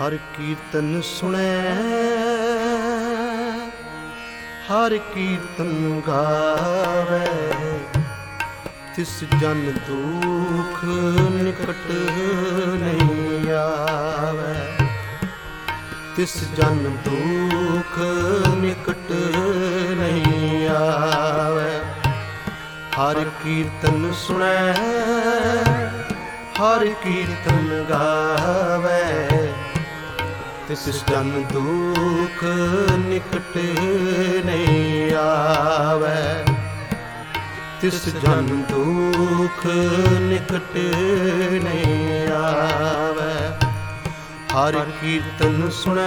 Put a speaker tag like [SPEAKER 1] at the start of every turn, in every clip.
[SPEAKER 1] हर कीर्तन सुने हर कीर्तन गावे, तिस जन दुख निकट नहीं आवे। तिस जन दुख निकट नहीं आवे। हर कीर्तन सुने हर कीर्तन गावे, तिस जन दुख निकट नहीं आवे। तिस जन दुख निकट नहीं आवे। हर कीर्तन सुने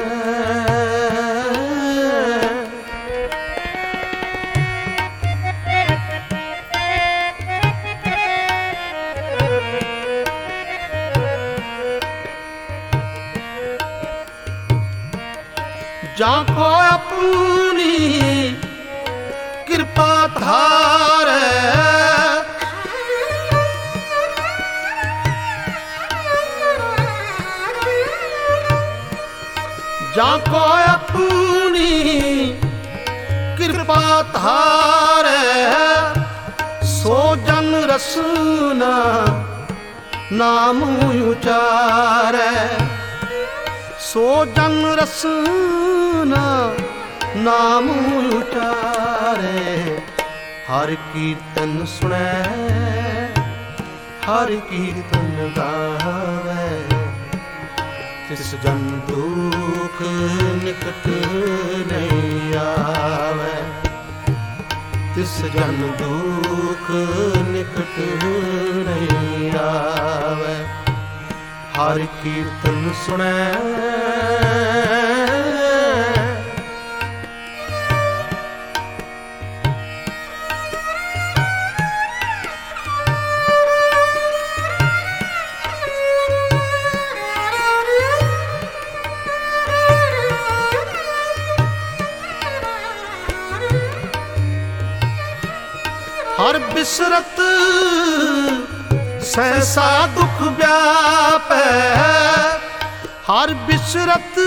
[SPEAKER 1] जाको अपनी कृपा धारे, जाको अपनी कृपा धारे, सो जन रसना नाम उचारे। सो जन रसना नाम उचारे। हर कीर्तन सुने हर कीर्तन गावे, तिस जन दुख निकट नहीं आवे। तिस जन दुख निकट नहीं आवे। हर कीर्तन सुने हर बिसरत सहसा दुख व्यापै। हर बिसरत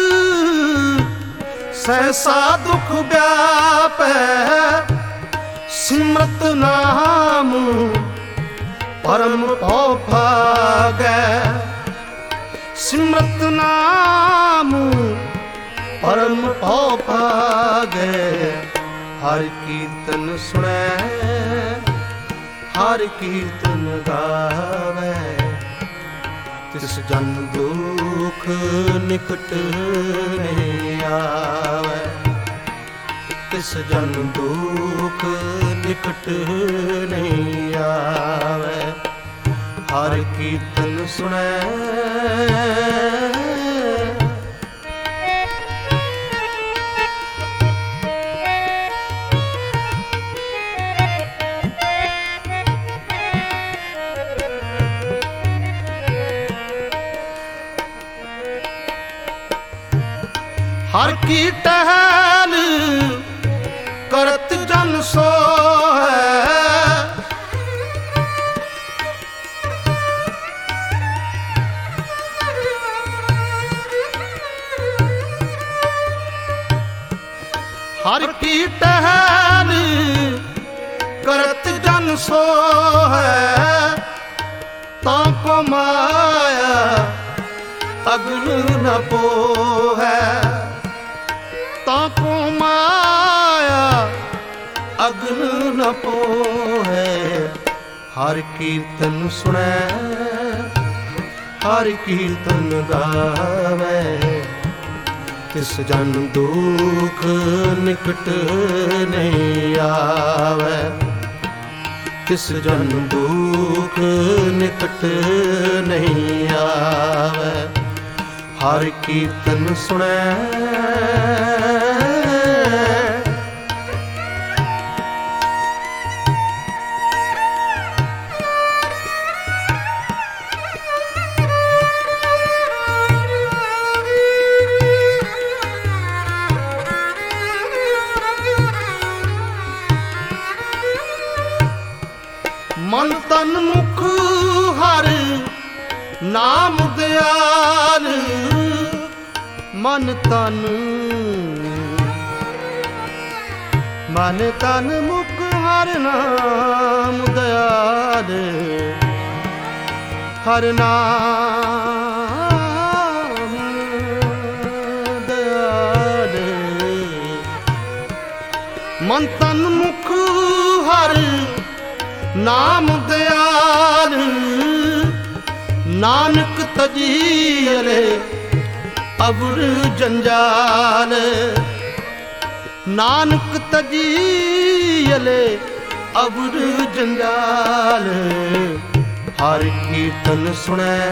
[SPEAKER 1] सहसा दुख व्यापै। सिमरत नाम परम भव भागै। सिमरत नाम परम भव भागै। हर कीर्तन सुने हर कीर्तन गावे, तिस जन दुख निकट नहीं आवे। तिस जन दुख निकट नहीं आवे। हर कीर्तन सुने हर की टहल करत जन सोहै। हर की टहल करत जन सोहै। ताको माया अग्न न पोहै। ताको माया अग्न न पोहै। हर कीर्तन सुने हर कीर्तन गावे, तिस जन दुख निकट नहीं आवे। तिस जन दुख निकट नहीं आवे। हर कीर्तन सुने मन तन मुख हर नाम दयाल। ਮਨ ਤਨ ਮੁਖ ਹਰ ਨਾਮ ਦਇਆਲ, ਹਰ ਨਾਮ ਦਇਆਲ। ਮਨ ਤਨ ਮੁਖ ਹਰ ਨਾਮ ਦਇਆਲ, ਨਾਨਕ ਤਜੀਲੇ ਅਵਰ ਜੰਜਾਲ। ਨਾਨਕ ਤਜੀਲੇ ਅਵਰ ਜੰਜਾਲ। ਹਰ ਕੀਰਤਨ ਸੁਣੈ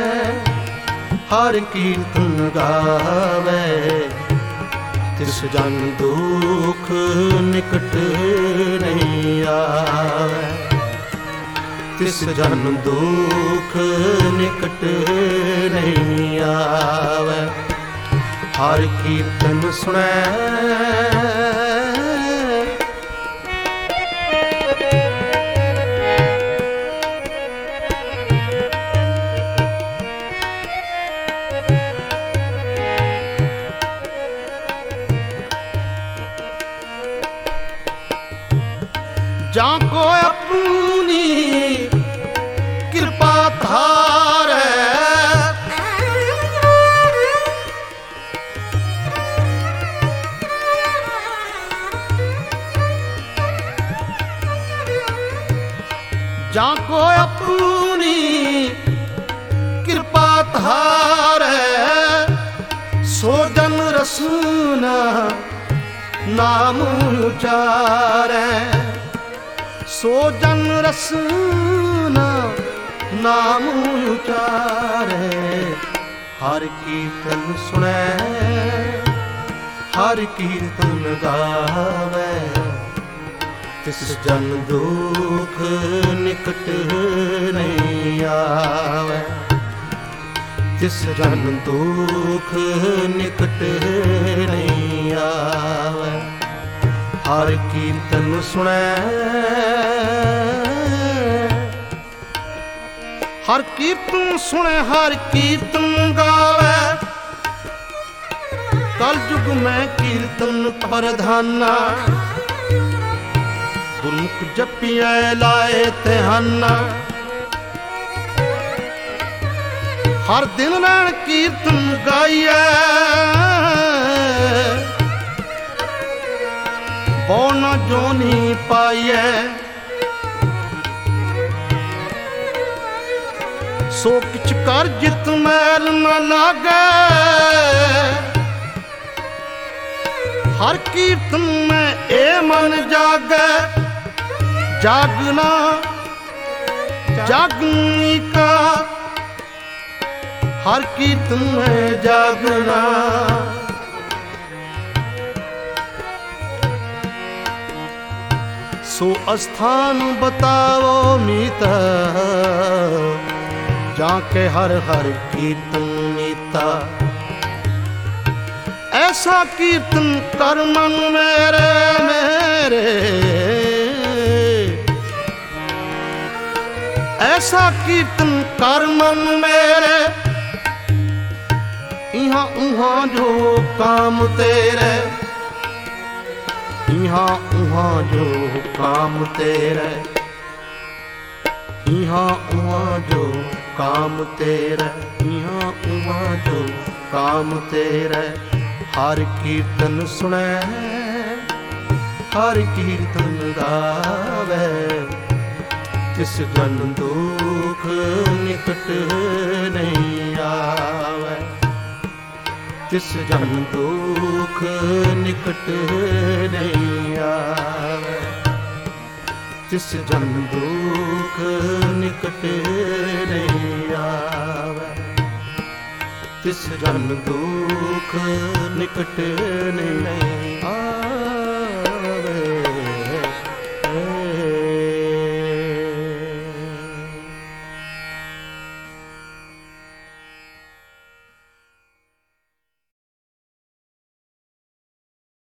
[SPEAKER 1] ਹਰ ਕੀਰਤਨ ਗਾਵੇ, ਤਿਸ ਜਨ ਦੁਖ ਨਿਕਟ ਨਹੀਂ ਆਵੇ। ਤਿਸ ਜਨ ਦੁਖ ਨਿਕਟ ਨਹੀਂ ਆਵੇ। ਹਰ ਕੀਰਤਨ ਸੁਣੈ ਜਾਂ ਕੋ ਆਪਣੀ ਕਿਰਪਾ ਧਾਰੈ, ਜਾਂ ਕੋ ਆਪਣੀ ਕਿਰਪਾ ਧਾਰੈ। ਸੋ ਜਨ ਰਸਨਾ ਨਾਮ ਉਚਾਰੈ। ਸੋ ਜਨ ਰਸਨਾ ਨਾਮ ਉਚਾਰੈ। ਹਰ ਕੀਰਤਨ ਸੁਣੈ ਹਰ ਕੀਰਤਨ ਗਾਵੇ, ਤਿਸ ਜਨ ਦੁਖ ਨਿਕਟ ਨਹੀਂ ਆਵੇ। ਤਿਸ ਜਨ ਦੁਖ ਨਿਕਟ ਨਹੀਂ ਆਵੇ। ਹਰ ਕੀਰਤਨ ਸੁਣੈ ਹਰ ਕੀਰਤਨ ਸੁਣੈ ਹਰ ਕੀਰਤਨ ਗਾਵੇ। ਕਲ ਯੁਗ ਮੈਂ ਕੀਰਤਨ ਪ੍ਰਧਾਨਾ, ਗੁਰਮੁਖ ਜਪੀਐ ਲਾਏ ਧਿਆਨਾ। ਹਰ ਦਿਨ ਰਹਿਣ ਕੀਰਤਨ ਗਾਈਐ, ਬਹੁ ਨ ਜੋਨੀ ਪਾਈਐ। ਸੋ ਕਿਛ ਕਰ ਜਿਤ ਮੈਲ ਨ ਲਾਗੈ, ਹਰ ਕੀਰਤਨ ਮੈਂ ਇਹ ਮਨ ਜਾਗੈ। ਜਾਗਣਾ ਜਾਗਨੀ ਕਾ, ਹਰ ਕੀਰਤਨ ਮੈਂ ਜਾਗਣਾ। ਸੋ ਅਸਥਾਨ ਬਤਾਵੋ ਮੀਤਾ, ਜਾਂ ਕੇ ਹਰ ਹਰ ਕੀਰਤਨ ਨੀਤਾ। ਐਸਾ ਕੀਰਤਨ ਕਰ ਮਨ ਮੇਰੇ ਮੇਰੇ, ਐਸਾ ਕੀਰਤਨ ਕਰ ਮਨ ਮੇਰੇ। ਇਹਾਂ ਉਹਾਂ ਜੋ ਕਾਮ ਤੇਰੇ, इहाँ उहाँ जो काम तेरे। इहाँ उहाँ जो काम तेरे, इहाँ उहाँ जो काम तेरे। हर कीर्तन सुने हर कीर्तन गावे, तिस जन दुख निकट नहीं आवे। तिस जन दुख निकट नहीं आवे। तिस जन दुख निकट नहीं आवे। तिस जन दुख निकट नहीं